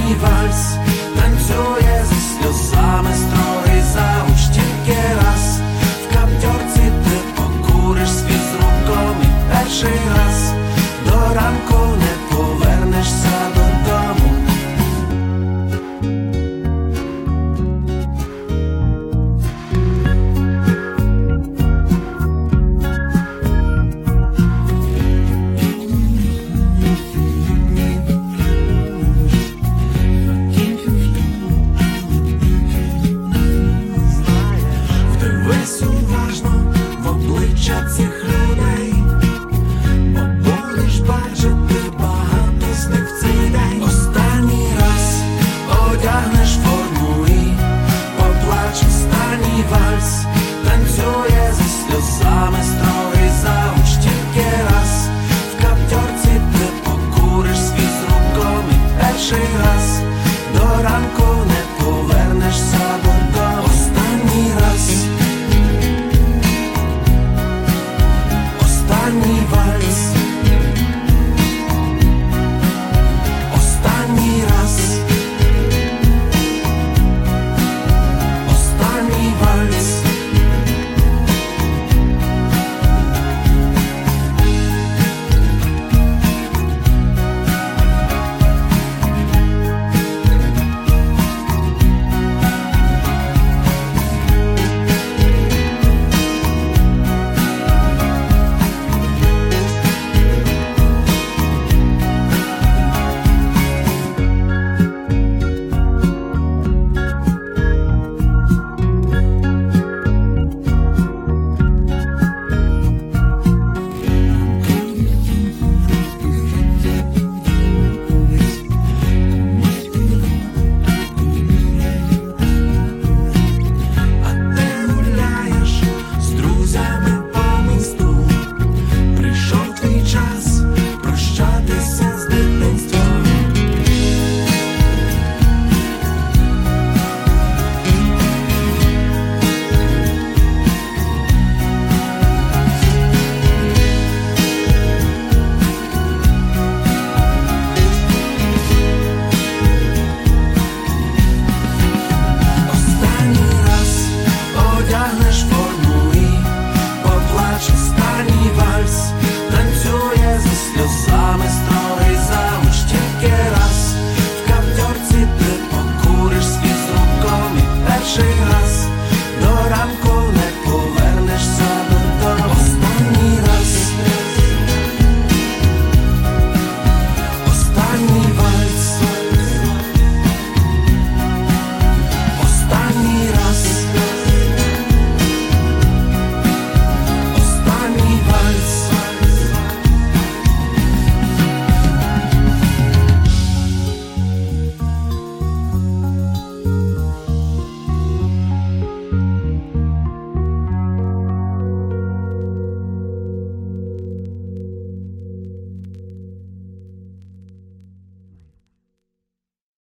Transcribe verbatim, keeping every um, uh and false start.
останній вальс, танцює зі сльозами строгий зауч тільки раз. В каптьорці ти покуриш з фізруком і перший раз до ранку не повернешся додому. Вдивись уважно в обличчя цих людей, бо будеш бачити багато з них в цей день. Останній раз одягнеш форму і поплач. Останній вальс, танцює зі сльозами строгий зауч тільки раз. В каптьорці ти покуриш з фізруком і перший раз до ранку не